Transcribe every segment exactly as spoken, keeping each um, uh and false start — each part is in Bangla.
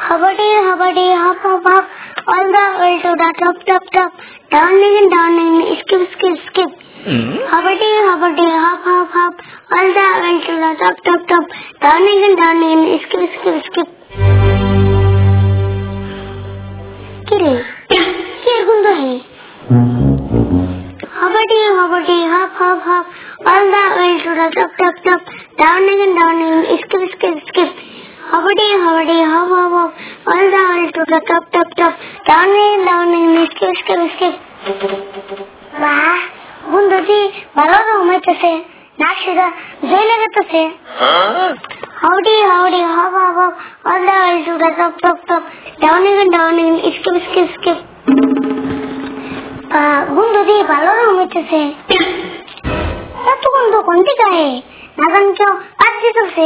Habadi, habadi, hop, hop, hop, all the way to the top, top, top, downing and downing, skip, skip, skip. Habadi, habadi, hop, hop, hop, all the way to the top, top, top, downing and downing, skip, skip, skip. Kiri, kiri gundo hai. Habadi, habadi, hop, hop, hop, all the way to the top, top, top, downing and downing, skip, skip, skip. Habadi, habadi, hop, hop, hop, all the way to the top, top, top, downing and downing, skip, skip, skip. Bah, গুন্দজি ভালো ঘুমাইতেছে, নাকশিরা জয় লাগাতেছে। Howdy, howdy, hop, hop, hop, all the way to the top, top, top, downing and downing, skip, skip, skip. Ah, গুন্দজি ভালো ঘুমাইতেছে। এত গুন্দ কোন দিকে আয়? না জানি কেউ পাচ্ছি চলছে।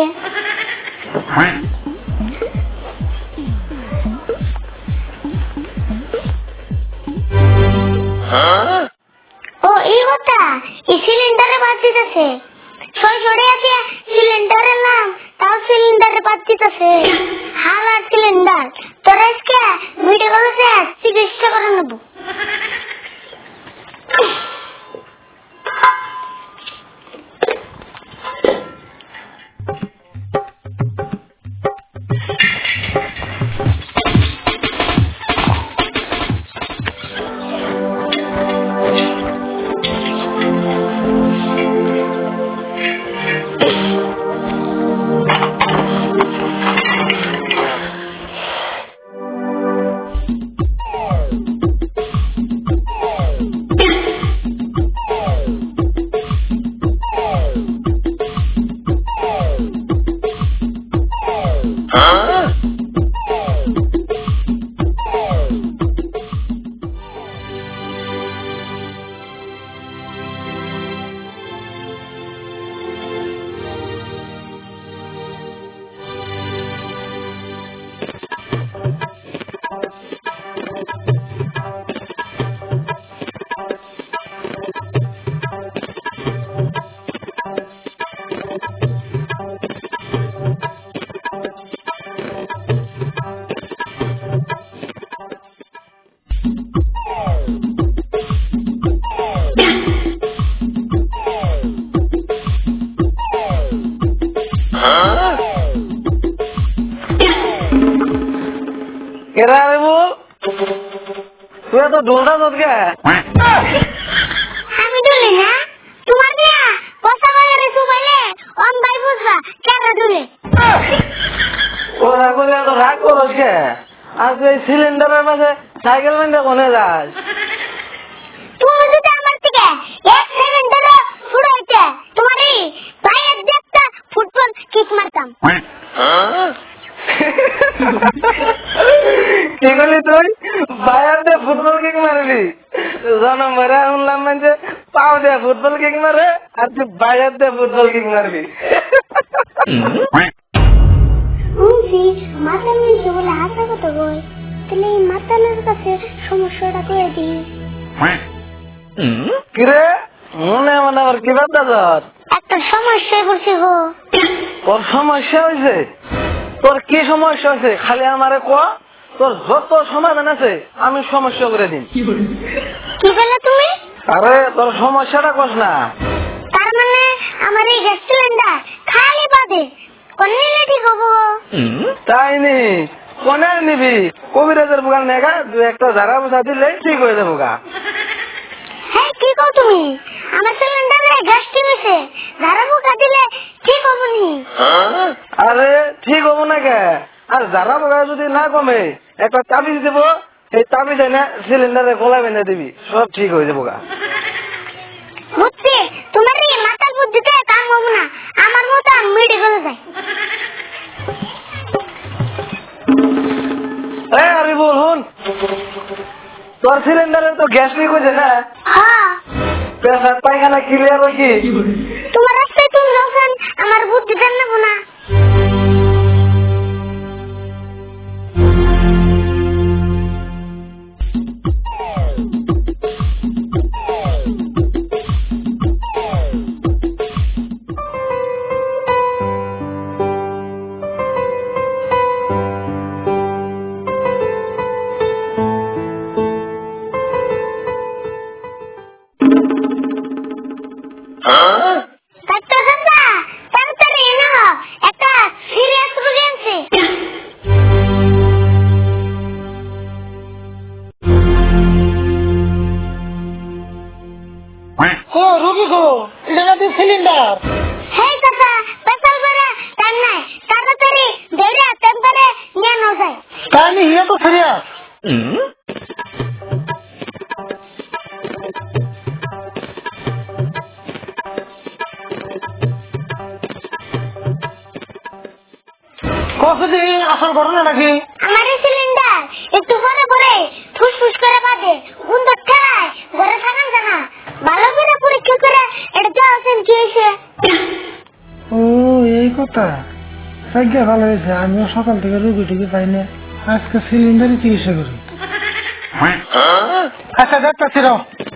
ও এই কথা, এই সিলিন্ডারে বাদ দিতেছে। সই সরে আছে সিলিন্ডারের নাম, তাও সিলিন্ডারে বাদ দিতেছে। হালার সিলিন্ডার, তোরা আজকে ভিডিও কলেজে চিকিৎসা করে নেবো। ঢোলটা তোকে আমি ঢুলি না, তোমার দিয়া পয়সা বাজারে সুবাইলে অন ভাই বুঝবা কেন ঢুলে। ওরা বলে এত রাগ করস কে? আজ এই সিলিন্ডারের মাঝে সাইকেল মেন্দে কোনে যাস? তুমি যদি আমার থেকে এক সিলিন্ডারে ছুড়াইতে তোমারই পায়ের একটা ফুটবল কিক মারতাম। কি করলি তুই? বাইরে দিয়ে ফুটবল কিক মারবি? জনম ভরে শুনলাম মানে পাও দিয়ে ফুটবল কিক মারে আর তুই বাইরে দিয়ে ফুটবল কিক মারবি। মাতাল নিচে বলে হাসা কত বই, তাহলে এই মাতালের কাছে সমস্যাটা করে দিই। কিরে মনে মনে আবার কি ভাবতাছ? একটা সমস্যায় বসে গো। তোর সমস্যা হয়েছে? তোর কি সমস্যা হয়েছে খালি আমারে ক, তোর যত সমাধান আছে আমি সমস্যা করে দিন। কি বলে তুমি? আরে তোর সমস্যাটা কস না। তার মানে আমার এই গ্যাস সিলিন্ডার খালি বাদে কোন নিলে ঠিক হবো? তাই নি, কোনে নিবি? কবিরাজের বুকার নেগা দু একটা ঝাড়া বসা দিলে ঠিক হয়ে যাবো গা। হ্যাঁ কি কও তুমি? আমার সিলিন্ডারে গ্যাস টিমেছে, ঝাড়া বুকা দিলে ঠিক হবো নি? আরে ঠিক হবো না কে? আর ঝাড়া বুকা যদি না কমে একটা তাবিজ দেব, এই তাবিজ এনে সিলিন্ডারে গলা বেঁধে দিবি, সব ঠিক হয়ে যাবো গা। বুঝছি, তোমার এই মাথার বুদ্ধিতে কাম হবো না, আমার মতো মেডিকেলে যাই। আরে বল হুন, তোর সিলিন্ডারে তো গ্যাস লিক হয়েছে না? হ্যাঁ। পেশাব পায়খানা ক্লিয়ার হয়েছে? তোমার রাস্তায় তুমি যখন আমার বুদ্ধিটা নেবো না। সিলিন্ডার হেই চাচা পেছাল করে টান নাই তাড়াতাড়ি দেড়া টেম্পারে নিয়ে নাও যায় তাই নি হিয়া তো সিরিয়াস কতদি আসল ঘটনা নাকি আমার সিলিন্ডার একটু পরে পরে ফুসফুস করে বাজে গুন্দ ঠেলায় ঘরে থাকান জানা ভালো করে পরীক্ষা করে এটা জানছেন কি হয়েছে ও এই কথা ভাগ্য ভালো হয়েছে আমিও সকাল থেকে রুগী টুগি পাই না আজকে সিলিন্ডারই চিকিৎসা করি আচ্ছা দেখতেছি রাও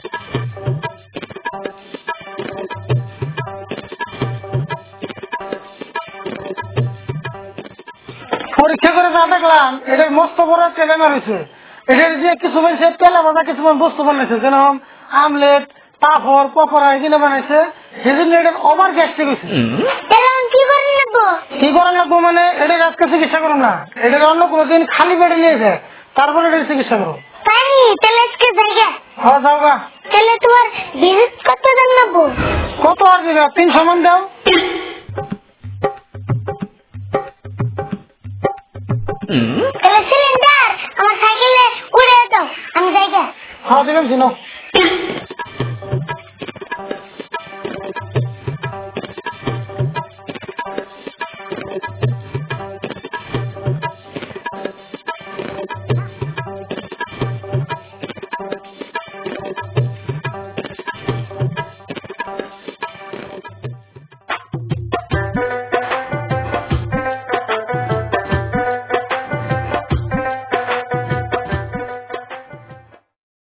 পরীক্ষা করে যা দেখলাম এটার মস্ত বড় একটা বেমার হয়েছে এটার যে কিছু মানুষের তেলা ভাজা কিছু বস্তু বানাইছে যেরকম আমলেট পাপড় পকোড়া এগুলো বানাইছে সেজন্য এটার ওভার গ্যাস্ট্রিক হয়েছে কি করে লাগবো কি করা লাগবো মানে এটার আজকে চিকিৎসা করো না এটার অন্য কোনো দিন খালি পেটে নিয়ে যায় তারপরে এটার চিকিৎসা করো তাই তাহলে আজকে জায়গা হ্যাঁ যাও গা তাহলে তোমার ভিজিট কত দাম লাগবো কত আর দিবে তিনশো মান দাও তাহলে সিলিন্ডার আমার সাইকেলে উড়ে দাও আমি জায়গা হ্যাঁ দিবেন চিনো